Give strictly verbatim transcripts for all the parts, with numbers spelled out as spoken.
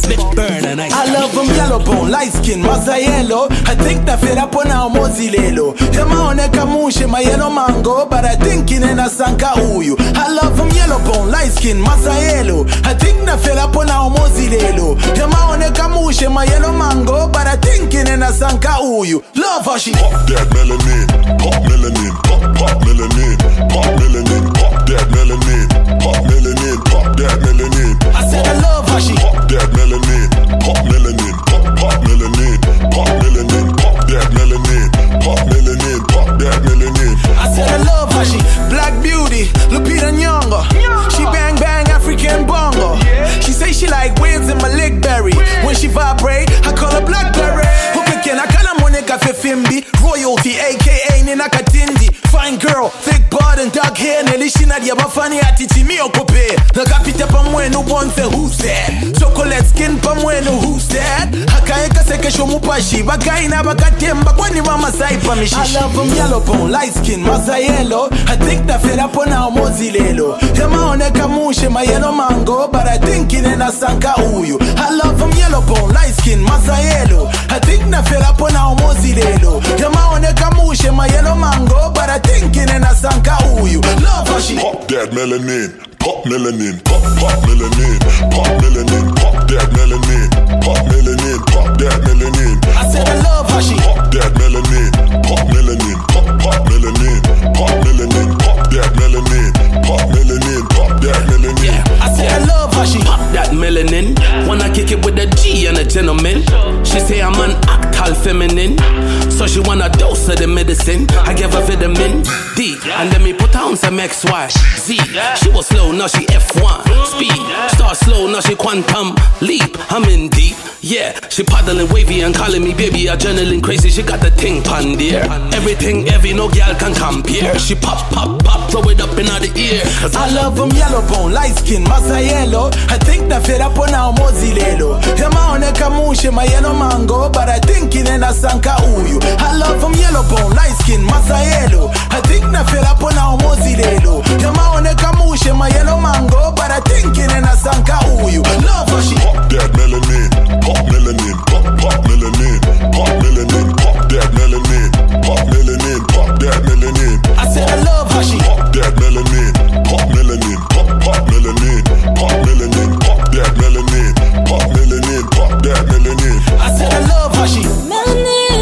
burn and ice. I love them yellow bone, light skin, maza yellow. I think that fed up on our mozilelo. Yamaoneka mushe, my yellow mango, but I think in a sanka uyu. I love them yellow bone, light skin, maza yellow. I think that fed up on our mozilelo. Yamaoneka mushe, my yellow mango, but I think in a sanka uyu. Love how she pop that melanin, pop melanin, pop pop melanin, pop melanin, pop that melanin, pop melanin, pop that melanin. I said I love how she pop that melanin, pop melanin, pop pop melanin, pop melanin, pop that melanin, pop melanin, pop that melanin. I said I love how she black beauty, Lupita Nyong'o. She bang bang African bongo. She say she like waves in my leg berry. When she vibrate, I call her Blackberry. Hukeken akala moneka fefimbi, royalty aka Nina Katindi. Fine girl, thick butt and dark hair. Nelishina diabafani atichi miyokope. Nakapita pamwenu bonse who's that? Chocolate skin pamwenu who's that? Hakaeka seke shomupashi, bakaina bakatemba kwani mama saipa mishishi. I love them yellow bone, light skin, maza yellow. I think that fed up on our mozilelo. Yamaoneka mushe, my yellow mango, but I think in a sanka uyu. I love them yellow bone, light skin, maza yellow. I think that fed up on our mozilelo. Yamaoneka mushe, my yellow mango, but I think in a sanka uyu. Love how she pop that melanin, pop melanin, pop pop melanin, pop melanin, pop that melanin, pop melanin, pop that melanin. I said I love how she pop that melanin, pop melanin, pop pop melanin, pop melanin, pop that melanin, pop melanin, pop that melanin. Yeah, I said I love how she pop that melanin. Wanna kick it with a G and a gentleman. She say I'm an actal feminine, so she want a dose of the medicine. I give her vitamin D, and then me put on some X Y Z. She was slow, now she F one speed. Start slow, now she quantum leap. I'm in deep, yeah. She paddling wavy and calling me baby. A journaling crazy, she got the thing pan there. Everything heavy, no girl can compare. She pop, pop, pop, throw it up in the ear. I love them yellow bone, light skin, maza yellow. I think that fed up on our mozilelo. Yamaoneka mushe, my yellow mango, but I think in a sanka uyu. I love them yellow bone, light skin, maza yellow. I think that fed up on our mozilelo. Yamaoneka mushe, my yellow mango, but I think in a sanka uyu. Love how she pop that melanin, pop melanin, pop pop melanin, pop melanin, pop that melanin, pop melanin, pop that melanin. I said I love how she pop that melanin, pop melanin, pop pop melanin, pop melanin, pop that melanin, pop melanin, pop that melanin. I said I love how she melanin,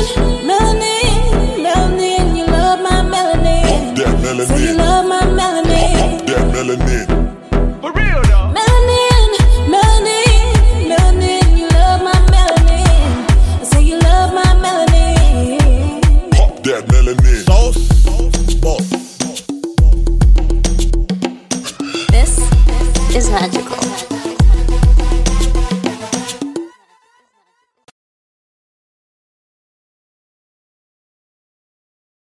melanin, melanin. You love my melanin. Pop that melanin. So you love my melanin. Pop that melanin. For real though. Melanin, melanin, melanin. You love my melanin. So you love my melanin. Pop that melanin. Sauce, boss. This is magical.